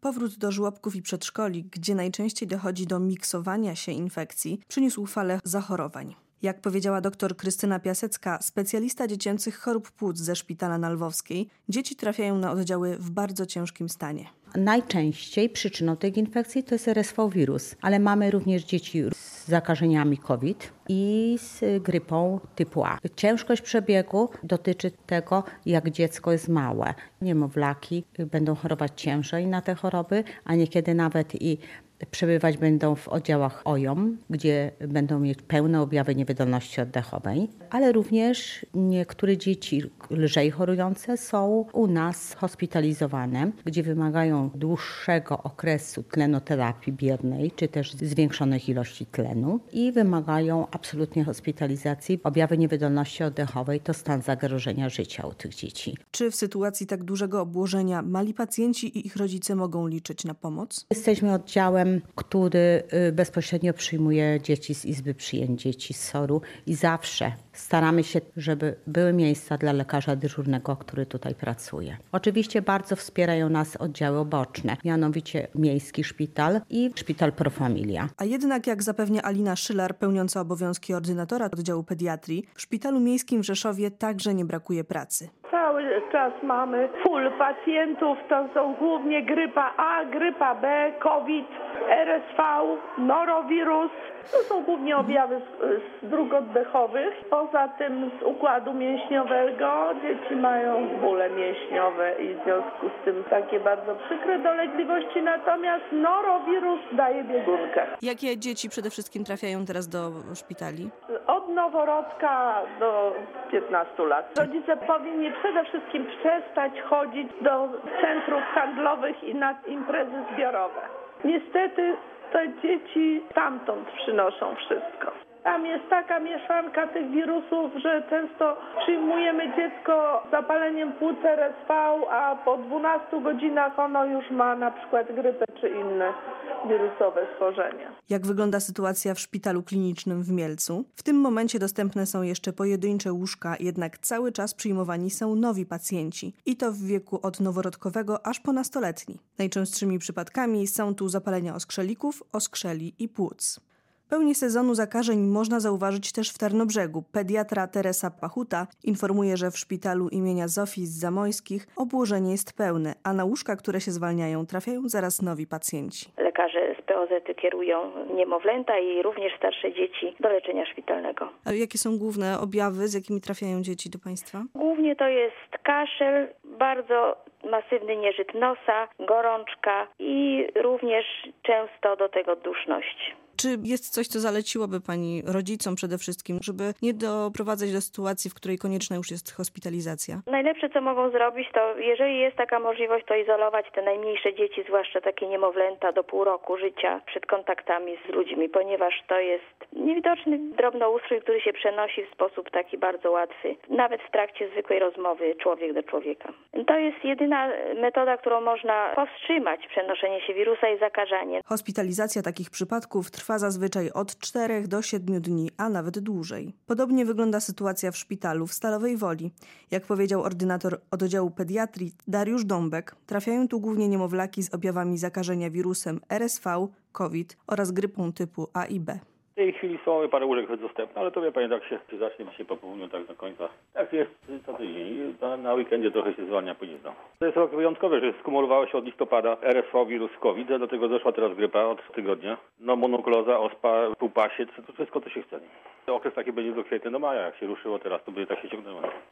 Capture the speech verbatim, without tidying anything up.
powrót do żłobków i przedszkoli, gdzie najczęściej dochodzi do miksowania się infekcji, przyniósł falę zachorowań. Jak powiedziała dr Krystyna Piasecka, specjalista dziecięcych chorób płuc ze szpitala na Lwowskiej, dzieci trafiają na oddziały w bardzo ciężkim stanie. Najczęściej przyczyną tych infekcji to jest R S V wirus, ale mamy również dzieci z zakażeniami COVID i z grypą typu A. Ciężkość przebiegu dotyczy tego, jak dziecko jest małe. Niemowlaki będą chorować ciężej na te choroby, a niekiedy nawet i przebywać będą w oddziałach O J O M, gdzie będą mieć pełne objawy niewydolności oddechowej, ale również niektóre dzieci lżej chorujące są u nas hospitalizowane, gdzie wymagają dłuższego okresu tlenoterapii biernej, czy też zwiększonych ilości tlenu i wymagają absolutnie hospitalizacji. Objawy niewydolności oddechowej to stan zagrożenia życia u tych dzieci. Czy w sytuacji tak dużego obłożenia mali pacjenci i ich rodzice mogą liczyć na pomoc? Jesteśmy oddziałem, który bezpośrednio przyjmuje dzieci z Izby Przyjęć Dzieci z S O R-u i zawsze staramy się, żeby były miejsca dla lekarza dyżurnego, który tutaj pracuje. Oczywiście bardzo wspierają nas oddziały oboczne, mianowicie Miejski Szpital i Szpital Pro Familia. A jednak, jak zapewnia Alina Szylar, pełniąca obowiązki ordynatora oddziału pediatrii, w Szpitalu Miejskim w Rzeszowie także nie brakuje pracy. Cały czas mamy full pacjentów, to są głównie grypa A, grypa B, COVID, R S V, norowirus. To są głównie objawy z, z dróg oddechowych. Poza tym z układu mięśniowego dzieci mają bóle mięśniowe i w związku z tym takie bardzo przykre dolegliwości. Natomiast norowirus daje biegunkę. Jakie dzieci przede wszystkim trafiają teraz do szpitali? Od noworodka do piętnastu lat. Rodzice powinni przede wszystkim przestać chodzić do centrów handlowych i na imprezy zbiorowe. Niestety te dzieci stamtąd przynoszą wszystko. Tam jest taka mieszanka tych wirusów, że często przyjmujemy dziecko z zapaleniem płuc R S V, a po dwunastu godzinach ono już ma na przykład grypę czy inne wirusowe schorzenia. Jak wygląda sytuacja w szpitalu klinicznym w Mielcu? W tym momencie dostępne są jeszcze pojedyncze łóżka, jednak cały czas przyjmowani są nowi pacjenci. I to w wieku od noworodkowego aż po nastoletni. Najczęstszymi przypadkami są tu zapalenia oskrzelików, oskrzeli i płuc. Pełnię sezonu zakażeń można zauważyć też w Tarnobrzegu. Pediatra Teresa Pachuta informuje, że w szpitalu imienia Zofii z Zamojskich obłożenie jest pełne, a na łóżka, które się zwalniają, trafiają zaraz nowi pacjenci. Lekarze z P O Z-y kierują niemowlęta i również starsze dzieci do leczenia szpitalnego. A jakie są główne objawy, z jakimi trafiają dzieci do Państwa? Głównie to jest kaszel, bardzo masywny nieżyt nosa, gorączka i również często do tego duszność. Czy jest coś, co zaleciłoby Pani rodzicom przede wszystkim, żeby nie doprowadzać do sytuacji, w której konieczna już jest hospitalizacja? Najlepsze, co mogą zrobić, to jeżeli jest taka możliwość, to izolować te najmniejsze dzieci, zwłaszcza takie niemowlęta do pół roku życia przed kontaktami z ludźmi, ponieważ to jest niewidoczny drobnoustrój, który się przenosi w sposób taki bardzo łatwy, nawet w trakcie zwykłej rozmowy człowiek do człowieka. To jest jedyna metoda, którą można powstrzymać przenoszenie się wirusa i zakażanie. Hospitalizacja takich przypadków trwa Trwa zazwyczaj od czterech do siedmiu dni, a nawet dłużej. Podobnie wygląda sytuacja w szpitalu w Stalowej Woli. Jak powiedział ordynator oddziału pediatrii Dariusz Dąbek, trafiają tu głównie niemowlaki z objawami zakażenia wirusem R S V, COVID oraz grypą typu A i B. W tej chwili są parę łóżek dostępne, ale to wie Pani, tak się zacznie dzisiaj po południu, tak do końca. Tak jest co tydzień. Na, na weekendzie trochę się zwalnia później. To jest rok wyjątkowy, że skumulowało się od listopada R S V, wirus COVID, a do tego doszła teraz grypa od tygodnia. No monokloza, ospa, półpasiec, to wszystko to się chce. Okres taki będzie do kwietnia, do maja, jak się ruszyło teraz, to będzie tak się ciągnęło.